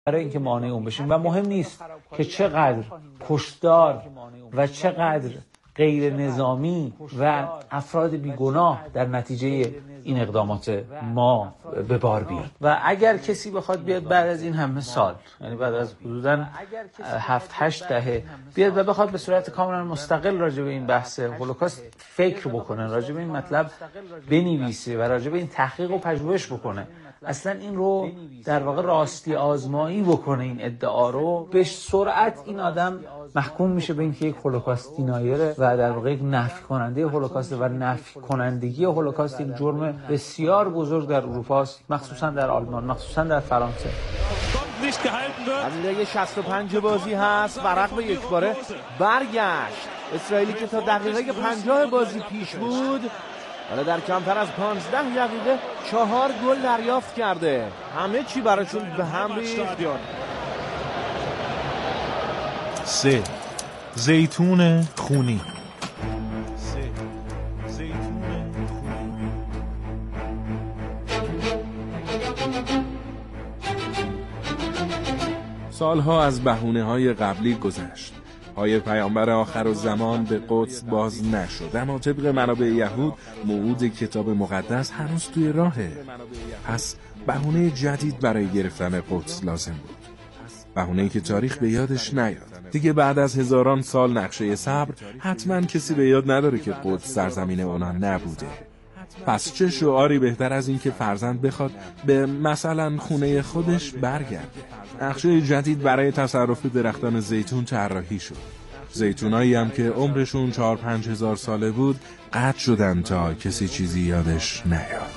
برای اینکه مانع اون بشیم و مهم نیست که چقدر کشتار و چقدر غیر نظامی و افراد بیگناه در نتیجه این اقدامات ما به بار بیاد. و اگر کسی بخواد بیاد بعد از این همه سال، یعنی بعد از حدوداً 7-8 دهه بیاد و بخواد به صورت کاملا مستقل راجع به این بحث هولوکاست فکر بکنه، راجع به این مطلب بنویسه و راجع به این تحقیق و پژوهش بکنه، اصلا این رو در واقع راستی آزمایی بکنه، این ادعا رو، به سرعت این آدم محکوم میشه به اینکه یک هولوکاست دینایره و در واقع یک نفی کننده هولوکاست و نفی کنندگی هولوکاست یک جرم بسیار بزرگ در اروپا است، مخصوصا در آلمان، مخصوصا در فرانسه. همین 65 بازی هست، ورق به یک باره برگشت. اسرائیلی که تا دقیقه 50 بازی پیش بود حالا در کمتر از 15 دقیقه 4 گل دریافت کرده. همه چی براشون به هم ریخت. 3 زیتون خونی. سالها از بهونه‌های قبلی گذشت. پای پیامبر آخرالزمان به قدس باز نشد، اما طبق منابع یهود موعود کتاب مقدس هنوز توی راهه. پس بهونه جدید برای گرفتن قدس لازم بود، بهونه‌ای که تاریخ به یادش نیاد. دیگه بعد از هزاران سال نقشه صبر حتما کسی به یاد نداره که قدس سرزمین اونا نبوده. پس چه شعاری بهتر از این که فرزند بخواد به مثلا خونه خودش برگرده. نقشه جدید برای تصرف درختان زیتون طراحی شد. زیتونایی هم که عمرشون 4-5 هزار ساله بود قطع شدن تا کسی چیزی یادش نیاد.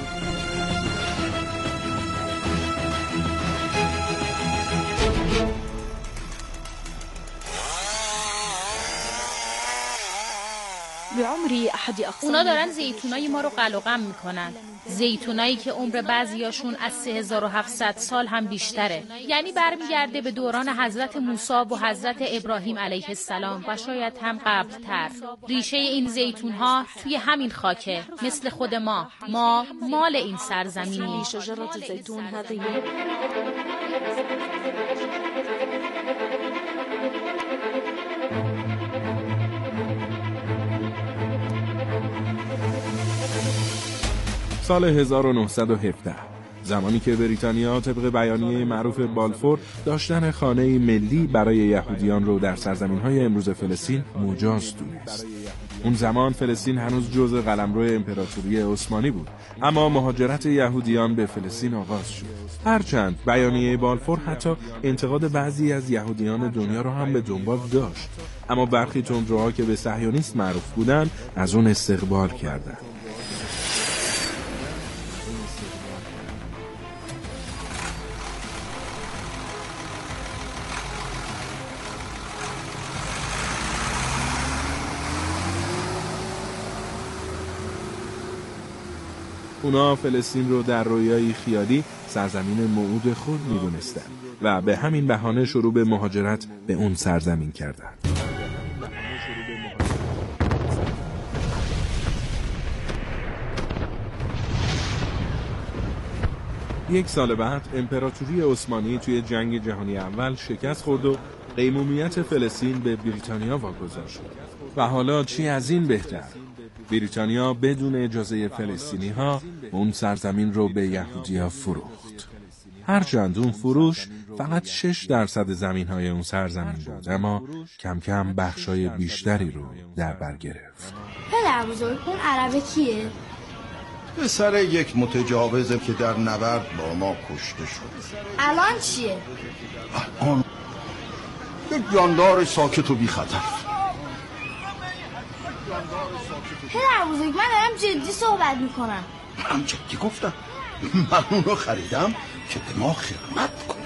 اونا دارن زیتونای ما رو قلقم میکنن، زیتونایی که عمر بعضیاشون از 3700 سال هم بیشتره، یعنی برمیگرده به دوران حضرت موسی و حضرت ابراهیم علیه السلام و شاید هم قبل‌تر. ریشه این زیتونها توی همین خاکه، مثل خود ما مال این سرزمینی. سال 1917 زمانی که بریتانیا طبق بیانیه معروف بالفور داشتن خانه ملی برای یهودیان رو در سرزمین‌های امروز فلسطین مجاز دونست. اون زمان فلسطین هنوز جزء قلمرو امپراتوری عثمانی بود، اما مهاجرت یهودیان به فلسطین آغاز شد. هرچند بیانیه بالفور حتی انتقاد بعضی از یهودیان دنیا رو هم به دنبال داشت، اما برخی تندروها که به صهیونیست معروف بودند از اون استقبال کردند. اونا فلسطین رو در رویایی خیالی سرزمین موعود خود می‌دونستن و به همین بهانه شروع به مهاجرت به اون سرزمین کردن. یک سال بعد امپراتوری عثمانی توی جنگ جهانی اول شکست خورد و قیمومیت فلسطین به بریتانیا واگذار شد. و حالا چی از این بهتر؟ بریتانیا بدون اجازه فلسطینی‌ها اون سرزمین رو به یهودی‌ها فروخت. هرچند اون فروش فقط 6% زمین‌های اون سرزمین بود، اما کم کم بخشای بیشتری رو در بر گرفت. پدر بزرگ، اون عربه کیه؟ پسر یک متجاوزه که در نبرد با ما کشته شد. الان چیه؟ الان یک جاندار ساکت و بی خطر. پدر بزرگ، من دارم جدی صحبت میکنم. من جدی گفتم. من اونو خریدم که به ما خدمت کنه.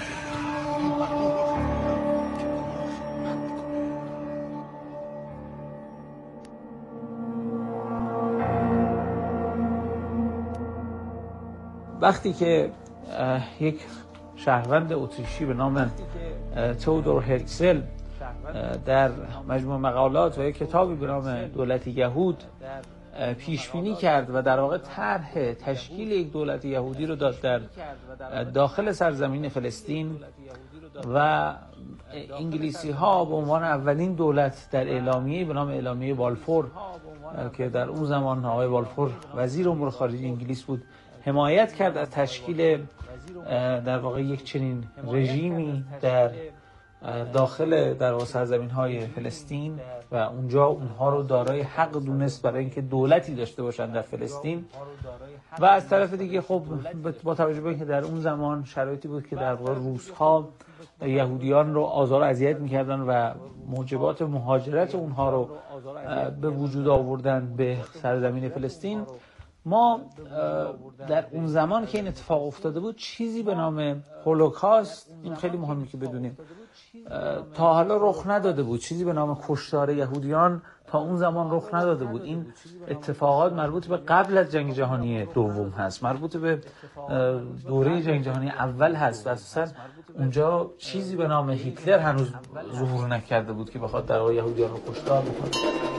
وقتی که یک شهروند اتریشی به نام تئودور هرتزل در مجموع مقالات و یک کتابی به نام دولت یهود پیش بینی کرد و در واقع طرح تشکیل یک دولت یهودی رو داد در داخل سرزمین فلسطین و انگلیسی ها به عنوان اولین دولت در اعلامیه به نام اعلامیه بالفور که در اون زمان آقای بالفور وزیر امور خارجه انگلیس بود حمایت کرد از تشکیل در واقع یک چنین رژیمی در داخل در واقع سرزمین های فلسطین و اونجا اونها رو دارای حق دونست برای اینکه دولتی داشته باشن در فلسطین. و از طرف دیگه خب با توجه به اینکه در اون زمان شرایطی بود که در واقع روس‌ها یهودیان رو آزار و اذیت می‌کردن و موجبات مهاجرت اونها رو به وجود آوردن به سرزمین فلسطین، ما در اون زمان که این اتفاق افتاده بود چیزی به نام هولوکاست، این خیلی مهمه که بدونیم، تا حالا رخ نداده بود. چیزی به نام کشتار یهودیان تا اون زمان رخ نداده بود. این اتفاقات مربوط به قبل از جنگ جهانی دوم هست، مربوط به دوره جنگ جهانی اول هست و اساساً اونجا چیزی به نام هیتلر هنوز ظهور نکرده بود که بخواد در واقع یهودیان رو کشتار بکنه.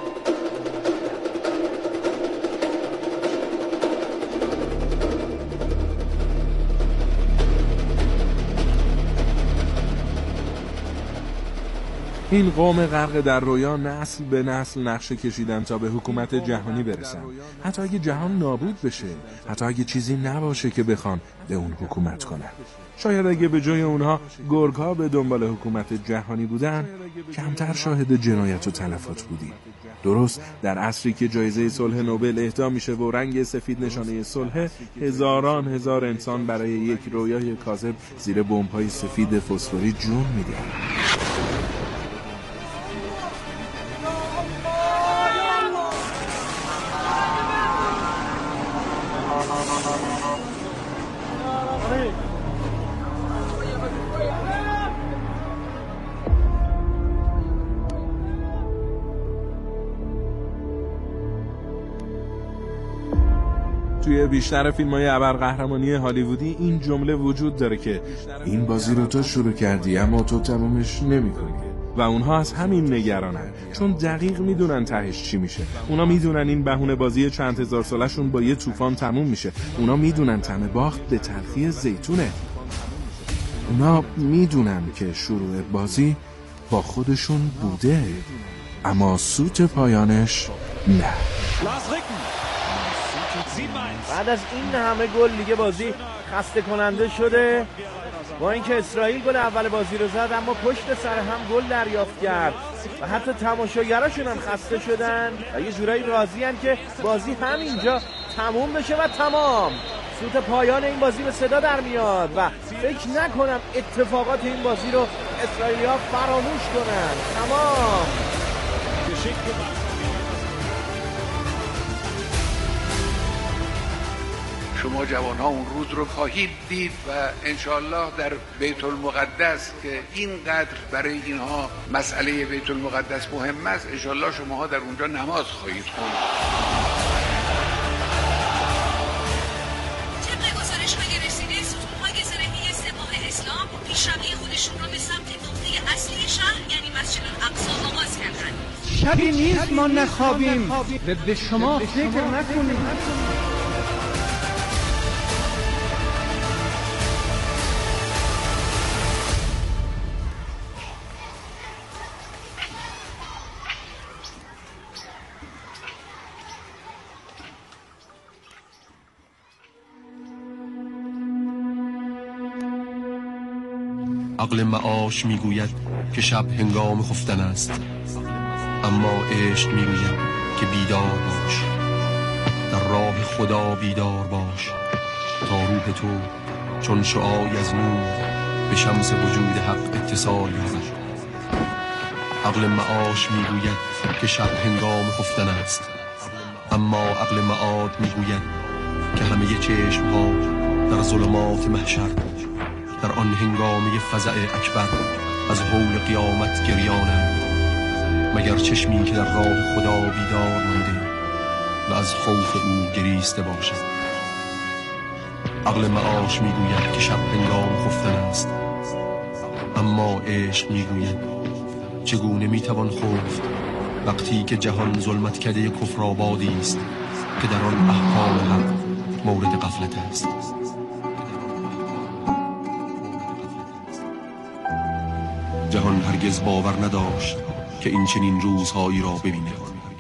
این قوم غرق در رویا نسل به نسل نقشه کشیدن تا به حکومت جهانی برسن. حتی اگه جهان نابود بشه، حتی اگه چیزی نباشه که بخوان به اون حکومت کنن. شاید اگه به جای اونها گرگ‌ها به دنبال حکومت جهانی بودن، کمتر شاهد جنایت و تلفات بودیم. درست در عصری که جایزه صلح نوبل اهدا میشه و رنگ سفید نشانه صلح، هزاران هزار انسان برای یک رویای کاذب زیر بمب‌های سفید فسفوری جون میدن. توی بیشتر فیلم‌های ابرقهرمانی هالیوودی این جمله وجود داره که این بازی رو تو شروع کردی اما تو تمومش نمی‌کنی. و اونها از همین نگرانن، چون دقیق میدونن تهش چی میشه. اونا میدونن این بهونه بازی چند هزار سالشون با یه طوفان تموم میشه. اونا میدونن طعم باخت به تلخی زیتونه. اونا میدونن که شروع بازی با خودشون بوده، اما سوت پایانش نه. بعد از این همه گل دیگه بازی خسته کننده شده. با اینکه اسرائیل گل اول بازی رو زد، اما پشت سر هم گل دریافت کرد و حتی تماشاگراشون هم خسته شدن و یه جورایی راضی هن که بازی همینجا تموم بشه و تمام. سوت پایان این بازی به صدا در میاد و فکر نکنم اتفاقات این بازی رو اسرائیلی‌ها فراموش کنن. تمام. شما جوانها اون روز رو خواهید دید و انشالله در بیت المقدس که اینقدر برای اینها مسئله بیت المقدس مهم است، انشالله شماها در اونجا نماز خواهید خوند. طبق گزارش‌های رسیده، ستون‌های زرهی سپاه اسلام پیشروی خودشون رو به سمت نقطه اصلی شهر یعنی مسجد الاقصی آغاز کردن. شبی نیست ما نخوابیم و به شما فکر نکنیم. عقل معاش میگوید که شب هنگام خفتن است، اما عشق میگوید که بیدار باش، در راه خدا بیدار باش تا روح تو چون شعاعی از نور به شمس وجود حق اتصال یابد. عقل معاش میگوید که شب هنگام خفتن است، اما عقل معاد میگوید که همه چشم ها در ظلمات محشر در آن هنگامه فزع اکبر از حول قیامت گریانند، مگر چشمی که در راه خدا بیدار مانده و از خوف او گریسته باشد. عقل معاش میگوید که شب هنگام خفتن است، اما عشق میگوید چگونه میتوان خفت وقتی که جهان ظلمت کده کفر آبادی است که در آن احکام حق مورد غفلت است. جهان هرگز باور نداشت که این چنین روزهایی را ببینه.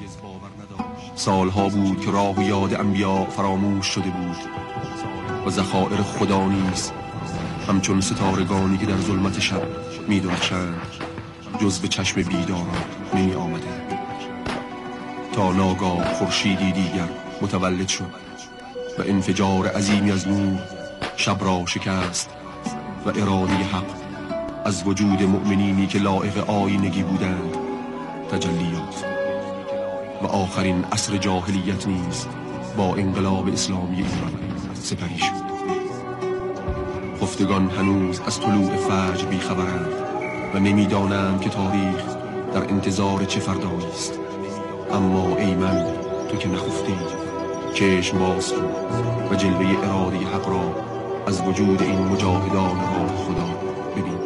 سالها بود که راه و یاد انبیا فراموش شده بود و ذخایر خدا نیز همچون ستارگانی که در ظلمت شب می درخشند جز به چشم بیداران نمی آمده، تا ناگاه خورشیدی دیگر متولد شد و انفجار عظیمی از نور شب را شکست و اراده حق از وجود مؤمنینی که لایق آیینگی بودند تجلی یافت و آخرین عصر جاهلیت نیز با انقلاب اسلامی ایران سپری شد. خفتگان هنوز از طلوع فجر بیخبرند و نمیدانند که تاریخ در انتظار چه فردایی است. اما ای من، تو که نخفتی، چشم باز کن و جلوه اراده حق را از وجود این مجاهدان راه خدا ببین.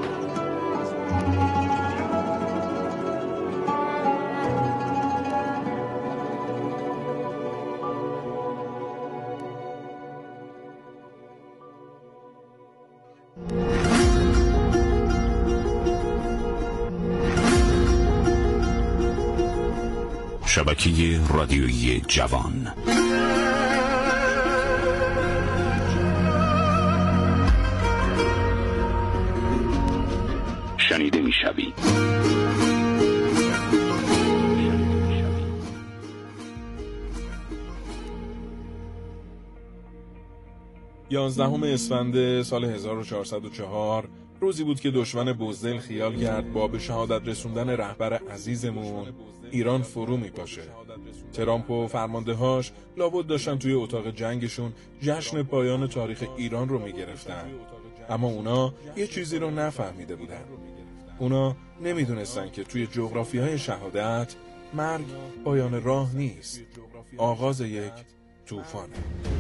شبکه رادیویی جوان. شنیده می‌شوی. یازدهم اسفند سال 1404 روزی بود که دشمن بزدل خیال کرد با به شهادت رسوندن رهبر عزیزمون ایران فرو میپاشه. ترامپ و فرماندهاش لابد داشتن توی اتاق جنگشون جشن پایان تاریخ ایران رو میگرفتن، اما اونا یه چیزی رو نفهمیده بودن. اونا نمیدونستن که توی جغرافیای شهادت مرگ پایان راه نیست، آغاز یک طوفانه.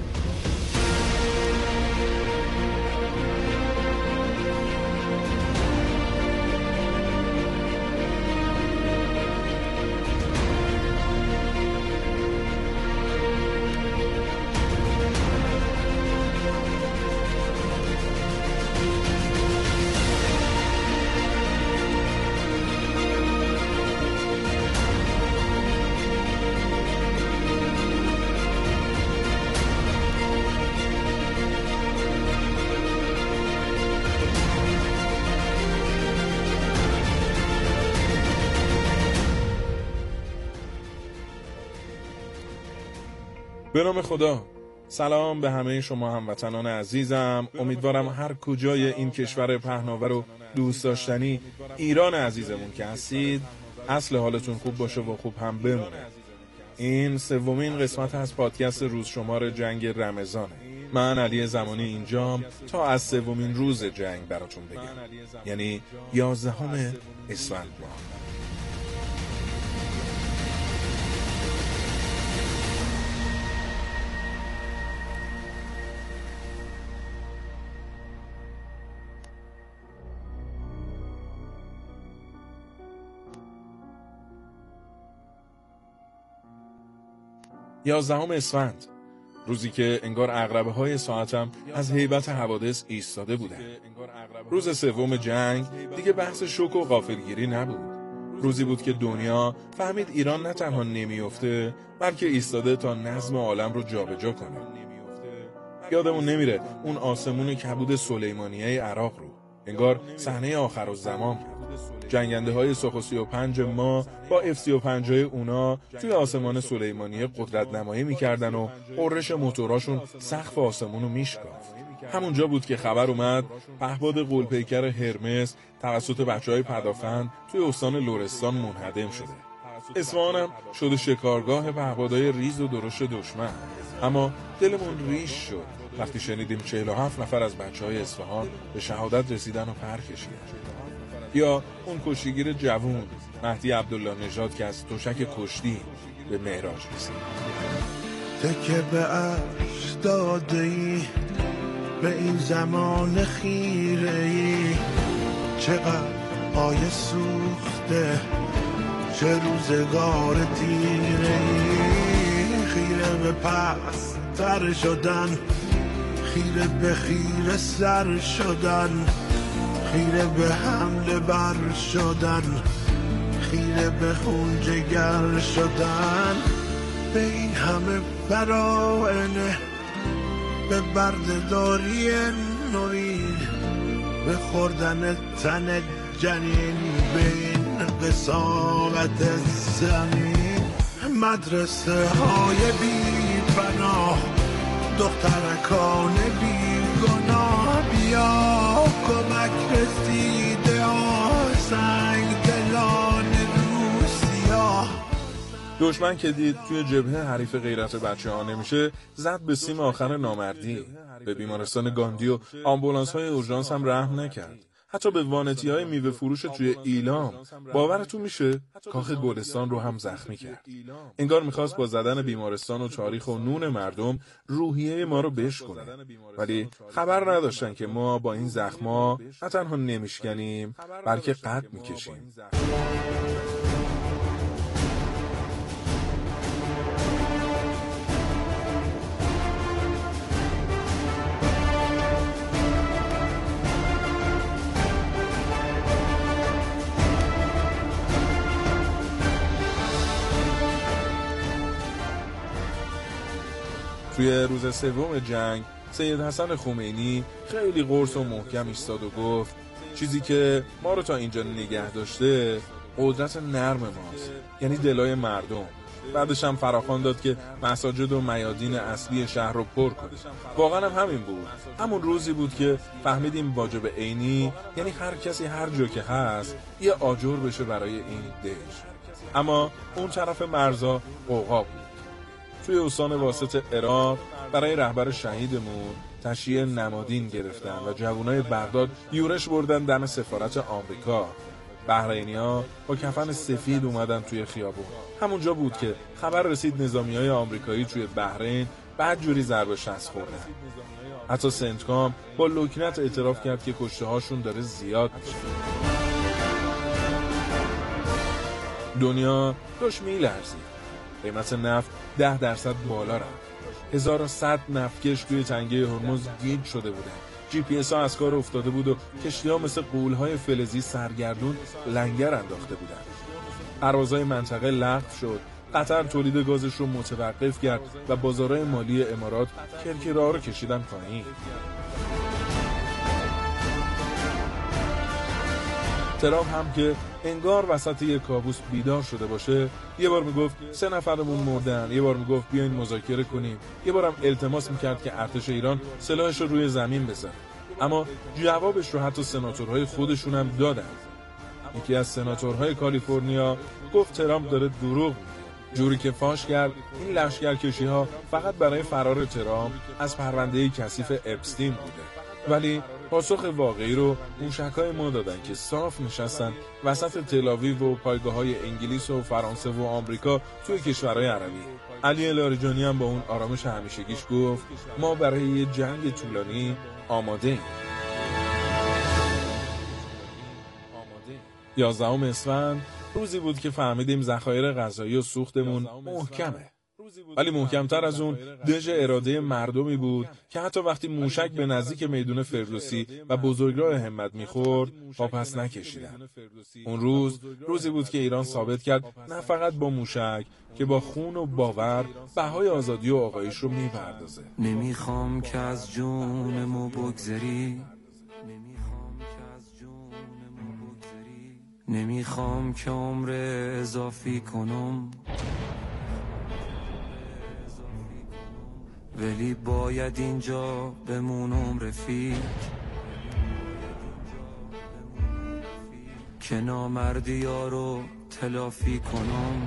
به نام خدا، سلام به همه شما هموطنان عزیزم. امیدوارم هر کجای این کشور پهناور و دوست داشتنی ایران عزیزمون که هستید اصل حالتون خوب باشه و خوب هم بمونه. این سومین قسمت از پادکست روز شمار جنگ رمضانه. من علی زمانی اینجام تا از سومین روز جنگ براتون بگم، یعنی 11 اسفند ماه. یازدهم اسفند، روزی که انگار عقربه‌های ساعتم از هیبت حوادث ایستاده بودن. روز سوم جنگ دیگه بحث شوک و غافلگیری نبود. روزی بود که دنیا فهمید ایران نه تنها نمیفته بلکه ایستاده تا نظم عالم رو جابجا کنه. یادمون نمیره اون آسمون کبود سلیمانیه عراق رو، انگار صحنه آخرالزمان بود. جنگنده های سوخو 35 ما با F-35 اونا توی آسمان سلیمانیه قدرت نمایی میکردن و قررش موتوراشون سقف آسمونو میشکافت. همونجا بود که خبر اومد پهپاد غول‌پیکر هرمس توسط بچهای پدافند توی استان لرستان منهدم شده. اصفهان هم شده شکارگاه پهپادهای ریز و درشت دشمن. اما دلمون ریش شد وقتی شنیدیم 47 نفر از بچهای اصفهان به شهادت رسیدن و پر کشیدن. یا اون کشتیگیر جوون مهدی عبدالله نژاد که از تشک کشتی به معراج رسید. تکه به عرش داده‌ای به این زمان خیره‌ای، چقدر آیه سوخته چه روزگار تیره‌ای. خیره به پس تر شدن، خیره به خیره سر شدن، خیره به حمله بر شدن، خیره به خون جگر شدن، به این همه براینه، به بردهداری نوین، به خوردن تن جنین، به این قساوت زمین. مدرسه های بی پناه، دخترکان بی گناه، بیا کمک رسیده سنگ دلان روسیا. دشمن که دید توی جبهه حریف غیرت بچه ها نمیشه، زد به سیم آخر نامردی. به بیمارستان گاندی و آمبولانس های اورژانس هم رحم نکرد. حتی به وانتی های میوه فروش توی ایلام، باورتون میشه، کاخ گلستان رو هم زخمی کرد. انگار میخواست با زدن بیمارستان و تاریخ و نون مردم روحیه ما رو بشکنه. ولی خبر نداشتن که ما با این زخما نه تنها نمیشکنیم، بلکه قد میکشیم. توی روز سوم جنگ سید حسن خمینی خیلی قرص و محکم ایستاد و گفت چیزی که ما رو تا اینجا نگه داشته قدرت نرم ماست، یعنی دلای مردم. بعدش هم فراخوان داد که مساجد و میادین اصلی شهر رو پر کنه. واقعا هم همین بود. همون روزی بود که فهمیدیم واجب عینی یعنی هر کسی هر جا که هست یه آجر بشه برای این دژ. اما اون طرف مرزا قوقا بود. توی استان واسط عراق برای رهبر شهیدمون تشییع نمادین گرفتن و جوانای بغداد یورش بردن دم سفارت آمریکا. بحرینی‌ها با کفن سفید اومدن توی خیابون. همونجا بود که خبر رسید نظامیای آمریکایی توی بحرین بعد جوری ضربه شست خوردن. حتی سنتکام با لکنت اعتراف کرد که کشته هاشون داره زیاد میشه. دنیا داشت میلرزید. قیمت نفت 10% بالا رفت. 1100 نفتکش توی تنگه هرمز گیج شده بودن. GPS ها از کار افتاده بود و کشتی‌ها مثل غول‌های فلزی سرگردون لنگر انداخته بودن. پروازهای منطقه لغو شد. قطر تولید گازش رو متوقف کرد و بازارهای مالی امارات کرکره‌ها رو کشیدن پایین. ترامپ هم که انگار وسط یک کابوس بیدار شده باشه، یه بار میگفت 3 نفرمون مردن، یه بار میگفت بیاین مذاکره کنیم، یه بارم التماس میکرد که ارتش ایران سلاحش رو روی زمین بزنه. اما جوابش رو حتی سناتورهای خودشون هم دادن. یکی از سناتورهای کالیفرنیا گفت ترامپ داره دروغ میگه. جوری که فاش کرد این لشکرکشی‌ها فقط برای فرار ترامپ از پرونده کثیف اپستین بوده. ولی پاسخ واقعی رو موشک‌های ما دادن که صاف نشستن وسط تل‌آویو و پایگاه‌های انگلیس و فرانسه و آمریکا توی کشورهای عربی. علی لاریجانی هم با اون آرامش همیشگیش گفت ما برای یه جنگ طولانی آماده ایم. 11 اسفند روزی بود که فهمیدیم ذخایر غذایی و سوختمون محکمه. ولی محکمتر از اون دژ اراده مردمی بود که حتی وقتی موشک به نزدیک میدون فردوسی و بزرگراه همت میخورد پاپس نکشیدن. اون روزی بود که ایران ثابت کرد نه فقط با موشک که با خون و باور بهای آزادی و آقایش رو میپردازه. نمیخوام که از جونمو بگذری، نمیخوام که عمر اضافی کنم، ولی باید اینجا بمونم رفیق، که نامردی ها رو تلافی کنم،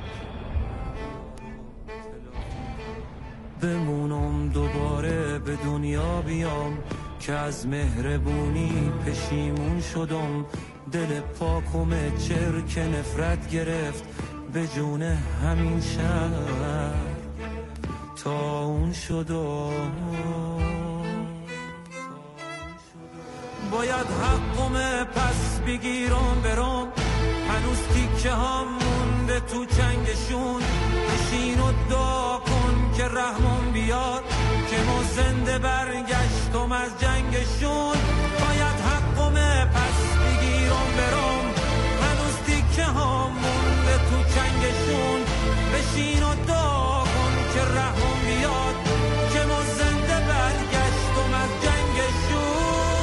بمونم دوباره به دنیا بیام، که از مهربونی پشیمون شدم، دل پاکم چرک نفرت گرفت به جون همین شهر تا اون شدم. باید حقم پس بگیرم برم، هنوز تیکه هم مونده مونده تو چنگشون، بشین و دعا کن که رحمون بیاد، که ما زنده برگشتم از جنگشون. باید حقمه پس بگیرم برم، هنوز تیکه ها مونده تو چنگشون، بشین و دعا کن که رحمون بیاد، که ما زنده برگشتم از جنگشون.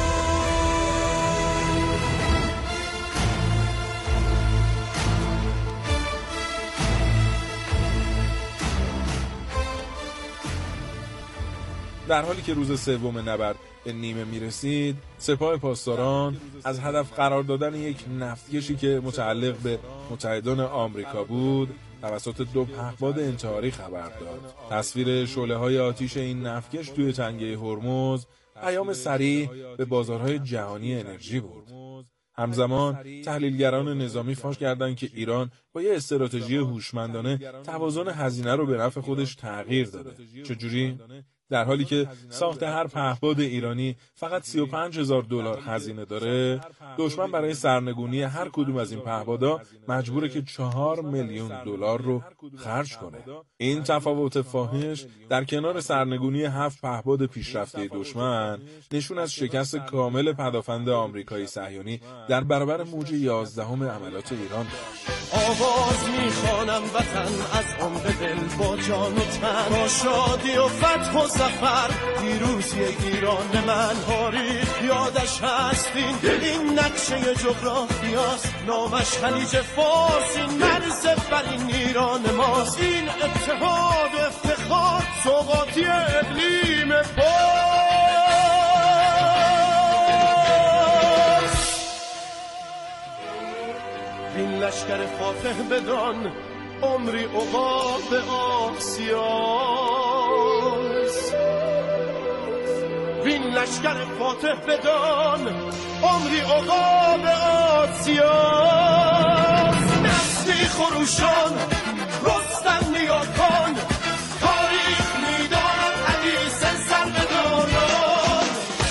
در حالی که روز سوم نبرد به نیمه میرسید، سپاه پاسداران از هدف قرار دادن یک نفتکشی که متعلق به متحدان آمریکا بود توسط 2 پهپاد انتحاری خبر داد. تصویر شعله‌های آتش این نفتکش توی تنگه هرمز پیام سریع به بازارهای جهانی انرژی بود. همزمان تحلیلگران نظامی فاش کردند که ایران با یه استراتژی هوشمندانه توازن هزینه رو به نفع خودش تغییر داده. چجوری؟ در حالی که ساخت هر پهپاد ایرانی فقط $35,000 هزینه داره، دشمن برای سرنگونی هر کدوم از این پهپادها مجبوره که $4 میلیون رو خرج کنه. این تفاوت فاحش در کنار سرنگونی 7 پهپاد پیشرفته دشمن نشون از شکست کامل پدافند آمریکایی صهیونی در برابر موج 11 عملیات ایران داشت. آواز میخوانم وطن از عمق دل با جان و تن، با شادی و فتح و ظفر پیروزی ایران من. تاریخ یادش هستین، این نقشه جغرافیاست، نامش خلیج فارس، این مرز بر این ایران ماست. این اتحاد و افتخار سوغاتی اقلیم پاس. این لشکر فاتح بدان عمری عقاب آسیاست. این لشکر فاتح بدان عمری عقاب آسیاست. نسلی خروشان رستم نیاکان، تاریخ میدانم حدیث سربداران.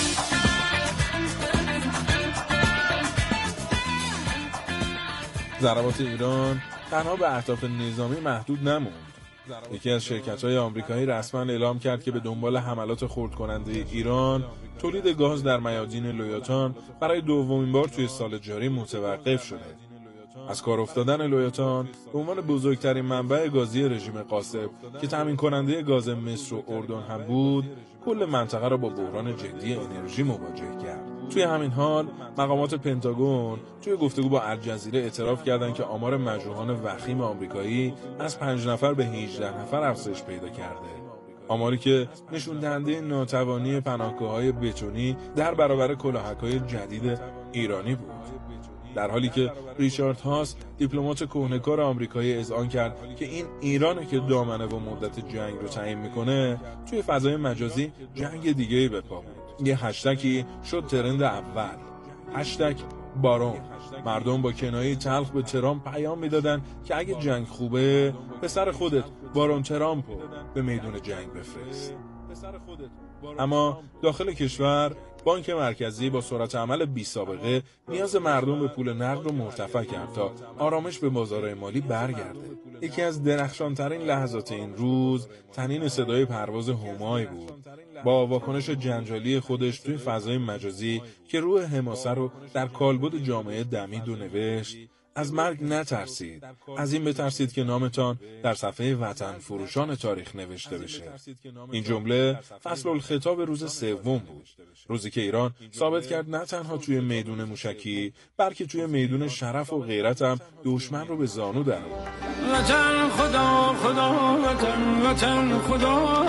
ضربات ایران تنها به اهداف نظامی محدود نموند. یکی از شرکت‌های آمریکایی رسما اعلام کرد که به دنبال حملات خرد کننده ایران، تولید گاز در میادین لویاتان برای دومین بار توی سال جاری متوقف شده. از کار افتادن لویاتان به عنوان بزرگترین منبع گازی رژیم قاسب که تامین کننده گاز مصر و اردن هم بود، کل منطقه را با بحران جدی انرژی مواجه کرد. توی همین حال مقامات پنتاگون توی گفتگو با الجزیره اعتراف کردند که آمار مجروحان وخیم آمریکایی از 5 نفر به 18 نفر افزایش پیدا کرده. آماری که نشون دهنده ناتوانی پناهگاه‌های بتونی در برابر کلاهک‌های جدید ایرانی بود. در حالی که ریچارد هاس، دیپلمات کهنه‌کار آمریکایی، اذعان کرد که این ایرانه که دامنه و مدت جنگ رو تعیین میکنه، توی فضای مجازی جنگ دیگه‌ای به پا بود. یه هشتگی شد ترند اول، هشتگ بارون. مردم با کنایه تلخ به ترامپ پیام میدادن که اگه جنگ خوبه، پسر خودت بارون ترامپو به میدون جنگ بفرست. اما داخل کشور بانک مرکزی با سرعت عمل بی سابقه نیاز مردم به پول نقد رو مرتفع کرد تا آرامش به بازارهای مالی برگرده. یکی از درخشانترین لحظات این روز طنین صدای پرواز هومای بود، با واکنش جنجالی خودش توی فضای مجازی که روح حماسه رو در کالبد جامعه دمید و نوشت: از مرگ نترسید، از این بترسید که نامتان در صفحه وطن فروشان تاریخ نوشته بشه. این جمله فصل الخطاب روز سوم بود، روزی که ایران ثابت کرد نه تنها توی میدون موشکی، بلکه توی میدون شرف و غیرت هم دشمن رو به زانو در آورد. وطن خدا خدا، وطن وطن خدا،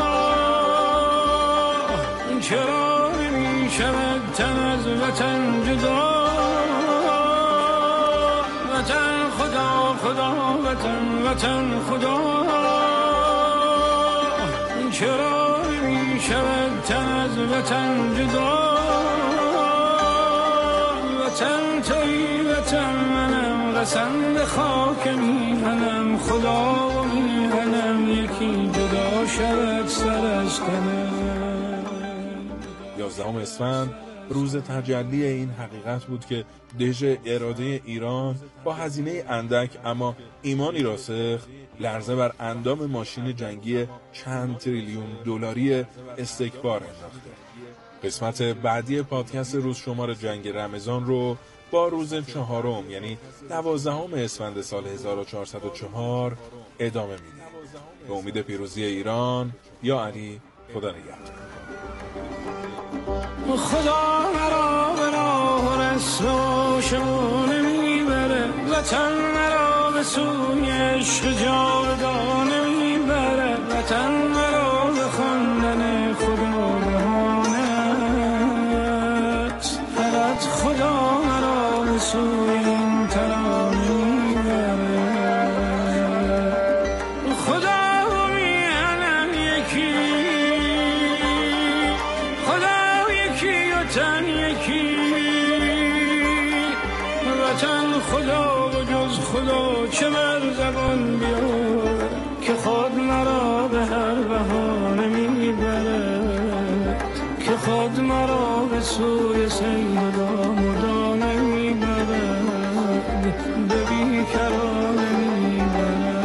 چرا میشود تن از وطن جدا؟ وطن خدا خدا، وطن وطن خدا، چرا میشود تن از وطن جدا؟ وطن توی وطن منم، قسم به خاک میهنم، خدا و میهنم یکی جدا شود سر از تنم. 11 اسفند روز تجلی این حقیقت بود که دژ اراده ایران با هزینه اندک اما ایمانی راسخ لرزه بر اندام ماشین جنگی چند تریلیون دلاری استکبار انداخته. قسمت بعدی پادکست روز شمار جنگ رمضان رو با روز 4 یعنی 12 اسفند سال 1404 ادامه میدیم. به امید پیروزی ایران. یا علی، خدا نگهدار. خدا مرا به راه رسم و شانه میبره، وطن مرا به سوی عشق جاودانه میبره، وطن مرا به خواندن خدا بهانه‌ست، فقط خدا مرا به سوی این ترانه میبره. خدا میهنم یکی، خدا یکی و تن یکی، وطن خدا و جز خدا چه بر زبان بیاره، که خود مرا به هر بهانه میبره، که خود مرا به سوی سیدا مردانه میبره، به بیکرانه میبره.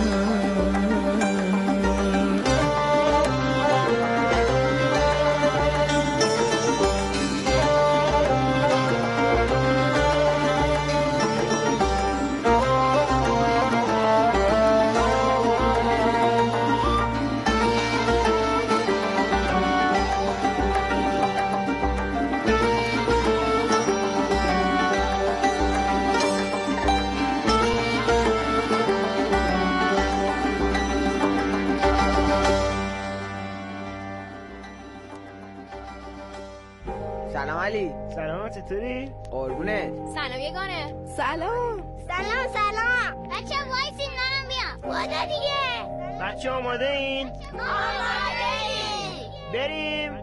سلام علی. سلام، چطوری؟ قربونت. سلام یگانه. سلام. سلام بچه وایسین منم بیام. خدا دیگه. بچه آماده این؟ آماده این. بریم.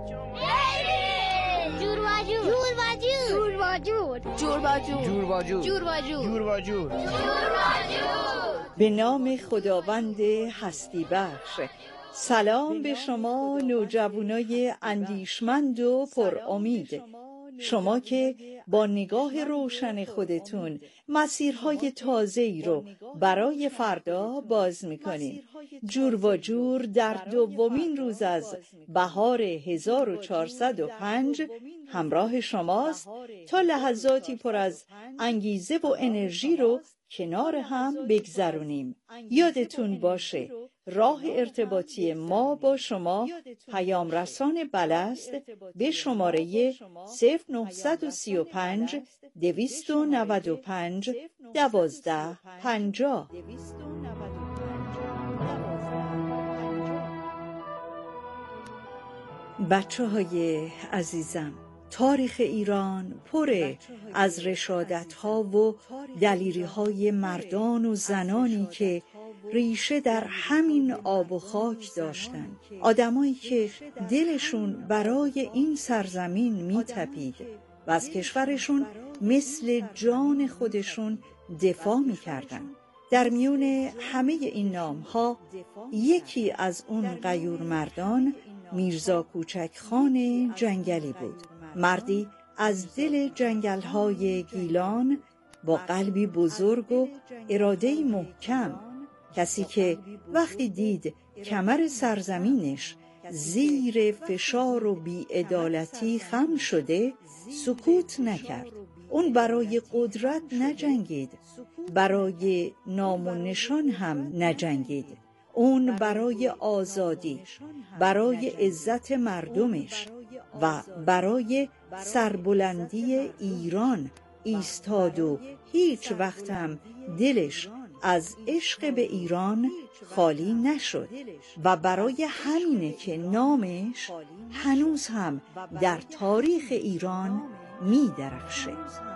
جور با جور. جور با جور. جور با جور. جور با جور. جور با جور. جور با جور. جور با جور. جور با جور. به نام خداوند هستی بخش. سلام به شما نوجوانای اندیشمند و پر امید، شما که با نگاه روشن خودتون مسیرهای تازه‌ای رو برای فردا باز می‌کنید. جور و جور در دومین روز از بهار 1405 همراه شماست تا لحظاتی پر از انگیزه و انرژی رو کنار هم بگذرونیم. یادتون باشه راه ارتباطی ما با شما پیام رسان بلست به شماره 0935 295 1250. بچه‌های عزیزم، تاریخ ایران پره از رشادت‌ها و دلیری‌های مردان و زنانی که ریشه در همین آب و خاک داشتن، آدمایی که دلشون برای این سرزمین میتپید و از کشورشون مثل جان خودشون دفاع میکردن. در میون همه این نام‌ها یکی از اون غیور مردان میرزا کوچک خان جنگلی بود، مردی از دل جنگل‌های گیلان با قلبی بزرگ و اراده‌ای محکم، کسی که وقتی دید کمر سرزمینش زیر فشار و بی‌عدالتی خم شده سکوت نکرد. اون برای قدرت نجنگید، برای نام و نشان هم نجنگید. اون برای آزادی، برای عزت مردمش و برای سربلندی ایران ایستاد و هیچ وقت هم دلش از عشق به ایران خالی نشد و برای همینه که نامش هنوز هم در تاریخ ایران می درخشه.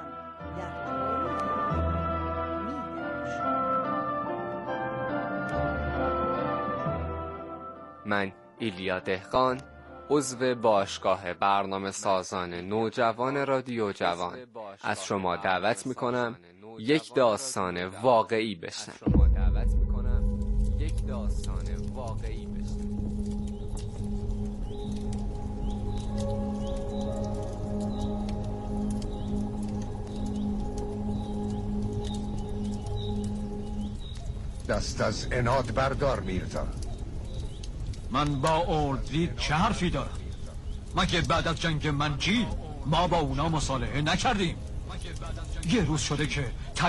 من ایلیا دهقان، عضو باشگاه برنامه سازان نوجوان رادیو جوان، از شما دعوت میکنم یک داستان واقعی بشنوید. دست از عناد بردار میرزا. من با اردوید چه حرفی دارم؟ مگه بعد از جنگ منجیل ما با اونا مصالحه نکردیم؟ یه روز شده که